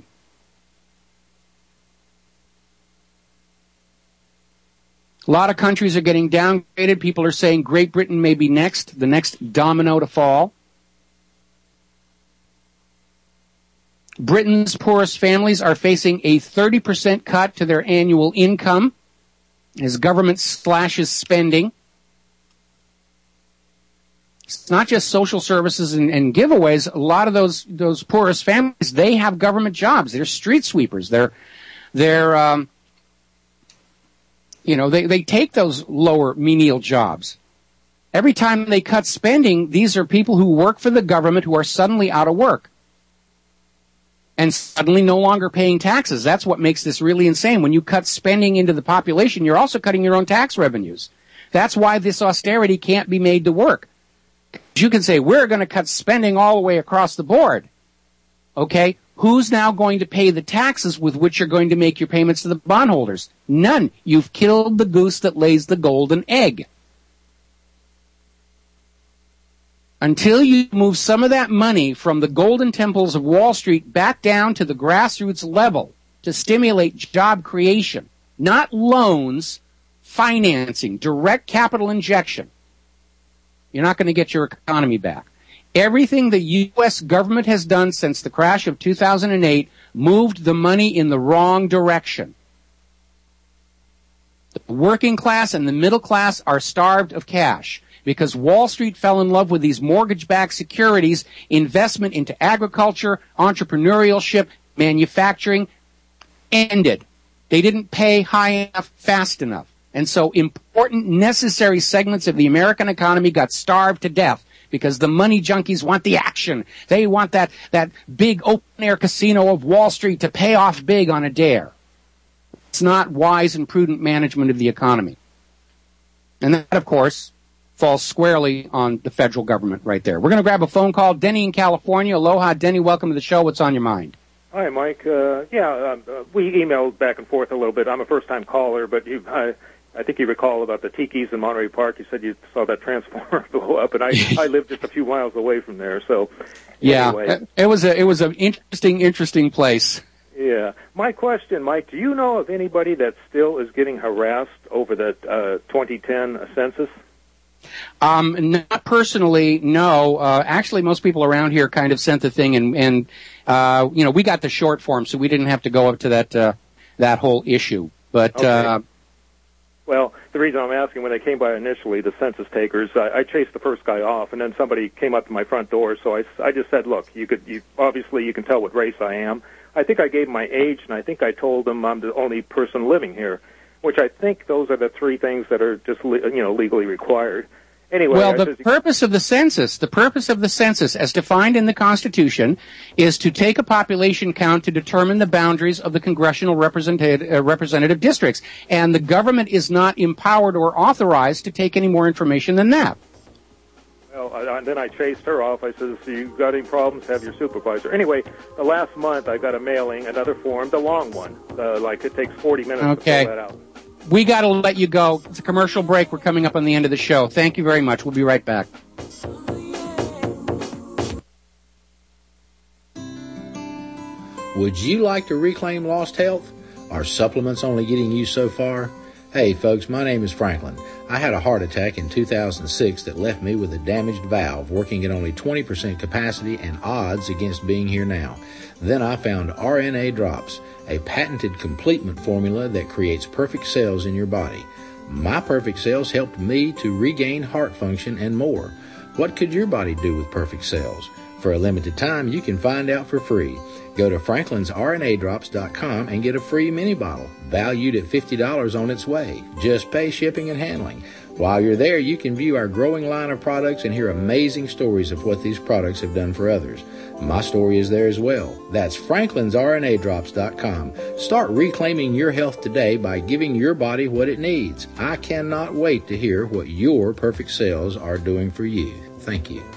A lot of countries are getting downgraded. People are saying Great Britain may be next, the next domino to fall. Britain's poorest families are facing a 30% cut to their annual income as government slashes spending. It's not just social services and giveaways. A lot of those poorest families, they have government jobs. They're street sweepers. They take those lower menial jobs. Every time they cut spending, these are people who work for the government who are suddenly out of work and suddenly no longer paying taxes. That's what makes this really insane. When you cut spending into the population, you're also cutting your own tax revenues. That's why this austerity can't be made to work. You can say, we're going to cut spending all the way across the board. Okay? Who's now going to pay the taxes with which you're going to make your payments to the bondholders? None. You've killed the goose that lays the golden egg. Until you move some of that money from the golden temples of Wall Street back down to the grassroots level to stimulate job creation, not loans, financing, direct capital injection, you're not going to get your economy back. Everything the U.S. government has done since the crash of 2008 moved the money in the wrong direction. The working class and the middle class are starved of cash because Wall Street fell in love with these mortgage-backed securities, investment into agriculture, entrepreneurship, manufacturing, ended. They didn't pay high enough, fast enough. And so important, necessary segments of the American economy got starved to death because the money junkies want the action. They want that big open-air casino of Wall Street to pay off big on a dare. It's not wise and prudent management of the economy. And that, of course, falls squarely on the federal government right there. We're going to grab a phone call. Denny in California. Aloha, Denny. Welcome to the show. What's on your mind? Hi, Mike. We emailed back and forth a little bit. I'm a first-time caller, but I think you recall about the Tikis in Monterey Park. You said you saw that transformer blow up, and I live just a few miles away from there. So, anyway. Yeah, it was an interesting place. Yeah. My question, Mike, do you know of anybody that still is getting harassed over the 2010 census? Not personally, no. Actually, most people around here kind of sent the thing, and we got the short form, so we didn't have to go up to that whole issue. But okay. Well, the reason I'm asking, when they came by initially, the census takers, I chased the first guy off, and then somebody came up to my front door. So I just said, "Look, obviously you can tell what race I am." I think I gave my age, and I think I told them I'm the only person living here, which I think those are the three things that are just legally required. Anyway, well, the purpose of the census, as defined in the Constitution, is to take a population count to determine the boundaries of the congressional representative districts. And the government is not empowered or authorized to take any more information than that. Well, then I chased her off. I said, "So you got any problems? Have your supervisor." Anyway, the last month I got a mailing, another form, the long one. It takes 40 minutes to fill that out. We got to let you go. It's a commercial break. We're coming up on the end of the show. Thank you very much. We'll be right back. Would you like to reclaim lost health? Are supplements only getting you so far? Hey folks, my name is Franklin. I had a heart attack in 2006 that left me with a damaged valve working at only 20% capacity and odds against being here now. Then I found RNA Drops, a patented complement formula that creates perfect cells in your body. My perfect cells helped me to regain heart function and more. What could your body do with perfect cells? For a limited time, you can find out for free. Go to franklinsrnadrops.com and get a free mini bottle, valued at $50 on its way. Just pay shipping and handling. While you're there, you can view our growing line of products and hear amazing stories of what these products have done for others. My story is there as well. That's franklinsrnadrops.com. Start reclaiming your health today by giving your body what it needs. I cannot wait to hear what your perfect cells are doing for you. Thank you.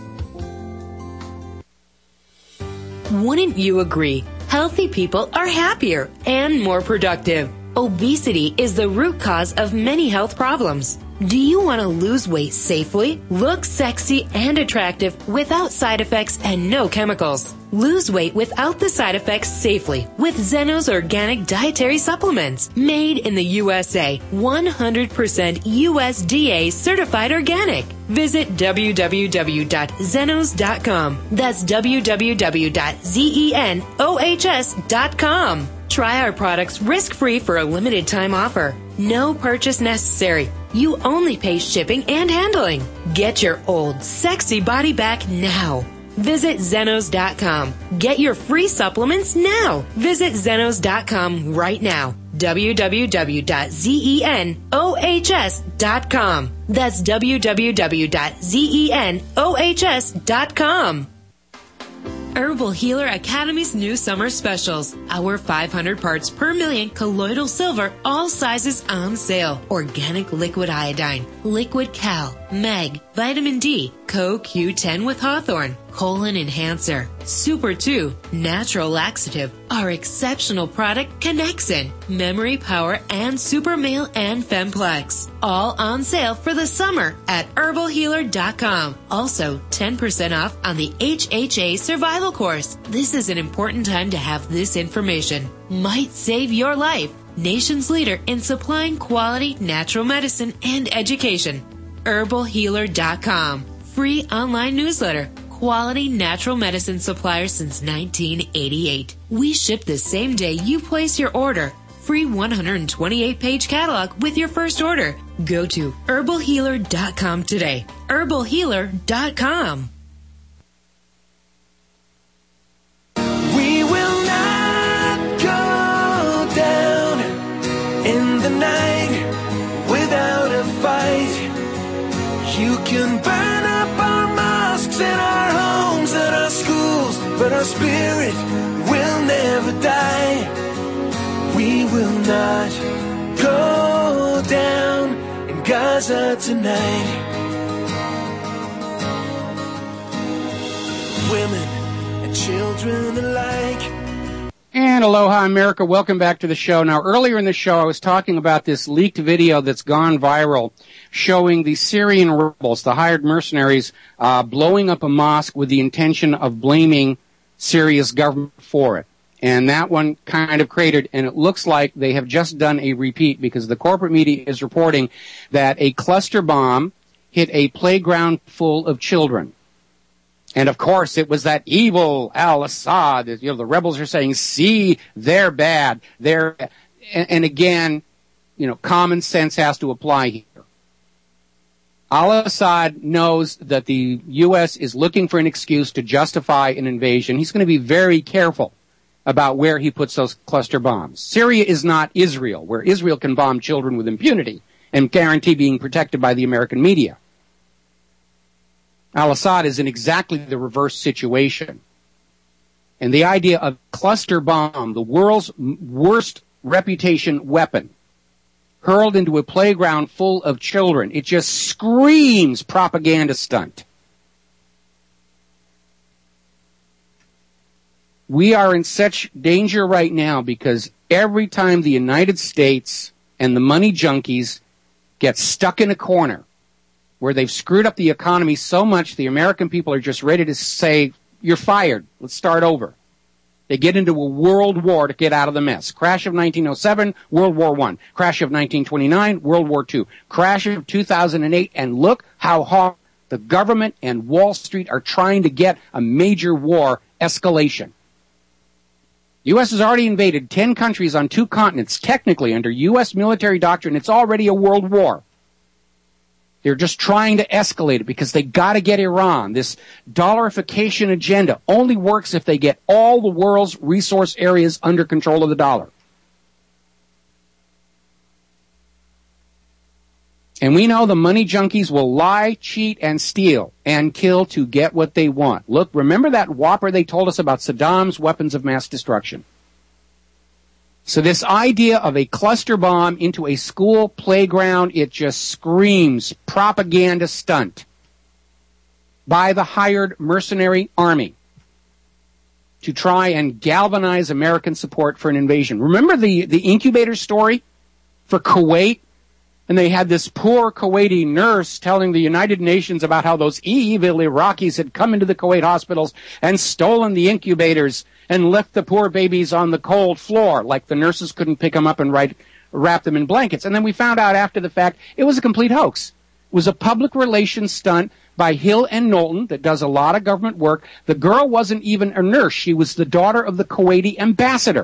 Wouldn't you agree? Healthy people are happier and more productive. Obesity is the root cause of many health problems. Do you want to lose weight safely, look sexy and attractive without side effects and no chemicals? Lose weight without the side effects safely with Zenos Organic Dietary Supplements. Made in the USA, 100% USDA certified organic. Visit www.zenos.com. That's www.zenohs.com. Try our products risk-free for a limited time offer. No purchase necessary. You only pay shipping and handling. Get your old sexy body back now. Visit Zenos.com. Get your free supplements now. Visit Zenos.com right now. www.zenohs.com. That's www.zenohs.com. Herbal Healer Academy's new summer specials. Our 500 parts per million colloidal silver, all sizes on sale. Organic liquid iodine, liquid cal, mag, vitamin D, CoQ10 with Hawthorne, colon enhancer, Super 2, natural laxative, our exceptional product Connexin, memory power, and Super Male and Femplex. All on sale for the summer at herbalhealer.com. Also, 10% off on the HHA survival course. This is an important time to have this information. Might save your life. Nation's leader in supplying quality natural medicine and education. herbalhealer.com. Free online newsletter. Quality natural medicine supplier since 1988. We ship the same day you place your order. Free 128-page catalog with your first order. Go to herbalhealer.com today. herbalhealer.com. We will not go down in the night without a fight. You can burn up our mosques and our homes and our schools, but our spirit will never die. We will not go down in Gaza tonight. Women and children alike. And aloha, America. Welcome back to the show. Now, earlier in the show, I was talking about this leaked video that's gone viral showing the Syrian rebels, the hired mercenaries, blowing up a mosque with the intention of blaming Syria's government for it. And that one kind of cratered, and it looks like they have just done a repeat because the corporate media is reporting that a cluster bomb hit a playground full of children. And of course, it was that evil al-Assad. The rebels are saying, see, they're bad. And again, common sense has to apply here. Al-Assad knows that the U.S. is looking for an excuse to justify an invasion. He's going to be very careful about where he puts those cluster bombs. Syria is not Israel, where Israel can bomb children with impunity and guarantee being protected by the American media. Al-Assad is in exactly the reverse situation. And the idea of cluster bomb, the world's worst reputation weapon, hurled into a playground full of children, it just screams propaganda stunt. We are in such danger right now because every time the United States and the money junkies get stuck in a corner where they've screwed up the economy so much, the American people are just ready to say, you're fired, let's start over. They get into a world war to get out of the mess. Crash of 1907, World War I. Crash of 1929, World War II. Crash of 2008, and look how hard the government and Wall Street are trying to get a major war escalation. The U.S. has already invaded 10 countries on 2 continents. Technically, under U.S. military doctrine, it's already a world war. They're just trying to escalate it because they got to get Iran. This dollarification agenda only works if they get all the world's resource areas under control of the dollar. And we know the money junkies will lie, cheat, and steal and kill to get what they want. Look, remember that whopper they told us about Saddam's weapons of mass destruction? So this idea of a cluster bomb into a school playground, it just screams propaganda stunt by the hired mercenary army to try and galvanize American support for an invasion. Remember the incubator story for Kuwait? And they had this poor Kuwaiti nurse telling the United Nations about how those evil Iraqis had come into the Kuwait hospitals and stolen the incubators and left the poor babies on the cold floor, like the nurses couldn't pick them up and wrap them in blankets. And then we found out after the fact it was a complete hoax. It was a public relations stunt by Hill and Knowlton that does a lot of government work. The girl wasn't even a nurse. She was the daughter of the Kuwaiti ambassador.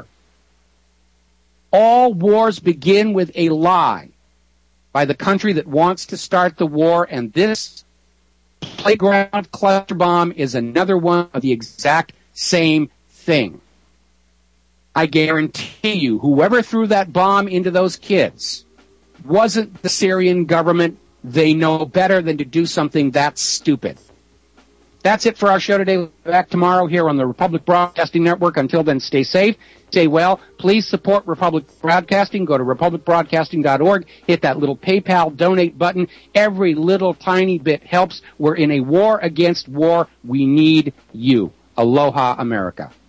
All wars begin with a lie by the country that wants to start the war, and this playground cluster bomb is another one of the exact same thing. I guarantee you, whoever threw that bomb into those kids wasn't the Syrian government. They know better than to do something that stupid. That's it for our show today. We'll be back tomorrow here on the Republic Broadcasting Network. Until then, stay safe, stay well. Please support Republic Broadcasting. Go to republicbroadcasting.org. Hit that little PayPal donate button. Every little tiny bit helps. We're in a war against war. We need you. Aloha, America.